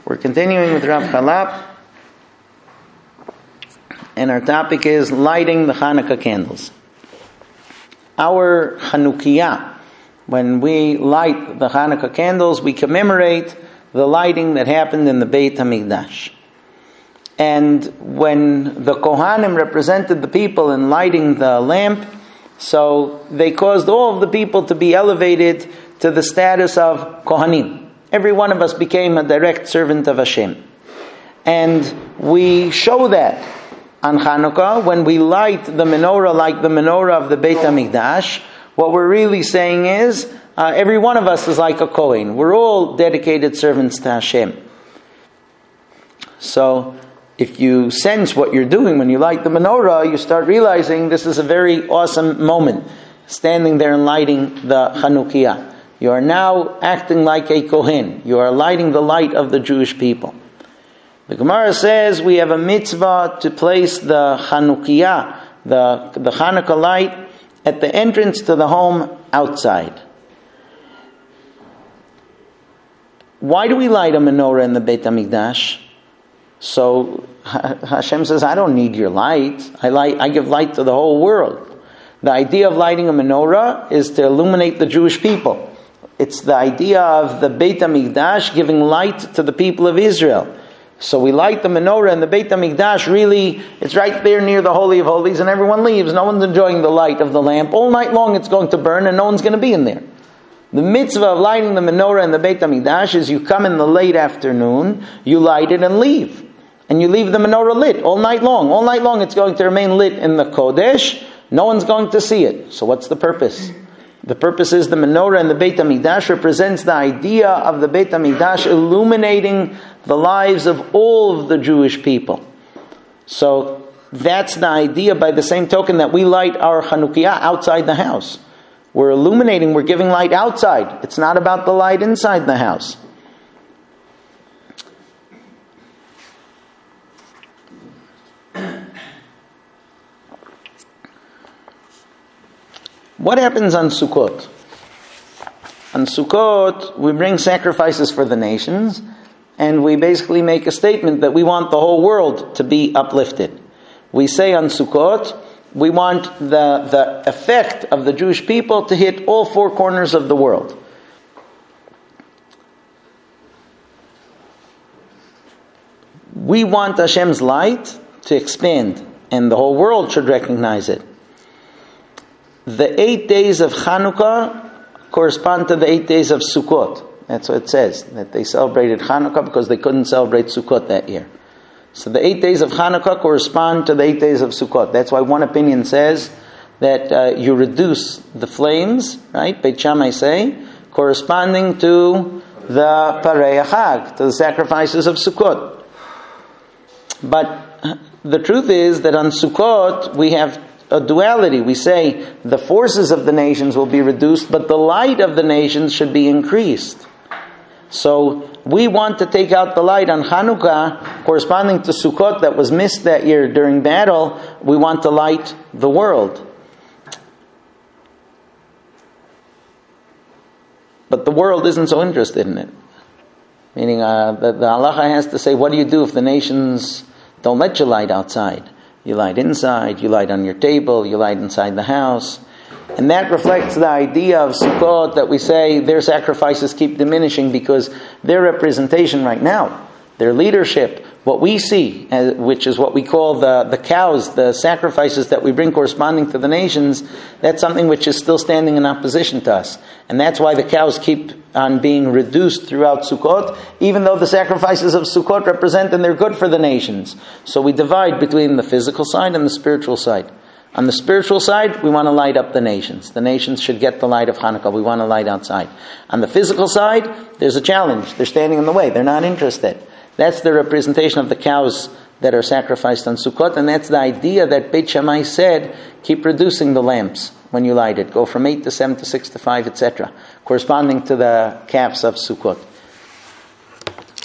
We're continuing with Rav Chalap, and our topic is lighting the Hanukkah candles. Our Chanukiah, when we light the Hanukkah candles, we commemorate the lighting that happened in the Beit HaMikdash. And when the Kohanim represented the people in lighting the lamp, so they caused all of the people to be elevated to the status of Kohanim. Every one of us became a direct servant of Hashem. And we show that on Hanukkah when we light the menorah like the menorah of the Beit HaMikdash. What we're really saying is every one of us is like a Kohen. We're all dedicated servants to Hashem. So if you sense what you're doing when you light the menorah, you start realizing this is a very awesome moment, standing there and lighting the Chanukiah. You are now acting like a Kohen. You are lighting the light of the Jewish people. The Gemara says we have a mitzvah to place the Chanukiah, the Hanukkah light, at the entrance to the home outside. Why do we light a menorah in the Beit HaMikdash? So Hashem says, I don't need your light. I give light to the whole world. The idea of lighting a menorah is to illuminate the Jewish people. It's the idea of the Beit HaMikdash giving light to the people of Israel. So we light the menorah in the Beit HaMikdash, really, it's right there near the Holy of Holies, and everyone leaves. No one's enjoying the light of the lamp. All night long it's going to burn, and no one's going to be in there. The mitzvah of lighting the menorah in the Beit HaMikdash is you come in the late afternoon, you light it and leave. And you leave the menorah lit all night long. All night long it's going to remain lit in the Kodesh. No one's going to see it. So what's the purpose? The purpose is the menorah in the Beit HaMikdash represents the idea of the Beit HaMikdash illuminating the lives of all of the Jewish people. So that's the idea, by the same token that we light our Chanukiah outside the house. We're illuminating, we're giving light outside. It's not about the light inside the house. What happens on Sukkot? On Sukkot, we bring sacrifices for the nations, and we basically make a statement that we want the whole world to be uplifted. We say on Sukkot, we want the effect of the Jewish people to hit all four corners of the world. We want Hashem's light to expand, and the whole world should recognize it. The 8 days of Chanukah correspond to the 8 days of Sukkot. That's what it says, that they celebrated Chanukah because they couldn't celebrate Sukkot that year. So the 8 days of Chanukah correspond to the 8 days of Sukkot. That's why one opinion says that you reduce the flames, right? Beit Shammai say, corresponding to the Parei HaChag, to the sacrifices of Sukkot. But the truth is that on Sukkot we have a duality. We say the forces of the nations will be reduced, but the light of the nations should be increased. So we want to take out the light on Chanukah, corresponding to Sukkot that was missed that year during battle. We want to light the world. But the world isn't so interested in it. Meaning the halacha has to say, what do you do if the nations don't let you light outside? You light inside, you light on your table, you light inside the house. And that reflects the idea of Sukkot that we say their sacrifices keep diminishing because their representation right now, their leadership, what we see, which is what we call the cows, the sacrifices that we bring corresponding to the nations, that's something which is still standing in opposition to us. And that's why the cows keep on being reduced throughout Sukkot, even though the sacrifices of Sukkot represent and they're good for the nations. So we divide between the physical side and the spiritual side. On the spiritual side, we want to light up the nations. The nations should get the light of Hanukkah. We want to light outside. On the physical side, there's a challenge. They're standing in the way. They're not interested. That's the representation of the cows that are sacrificed on Sukkot, and that's the idea that Beit Shammai said, keep reducing the lamps when you light it. Go from 8 to 7 to 6 to 5, etc., corresponding to the calves of Sukkot.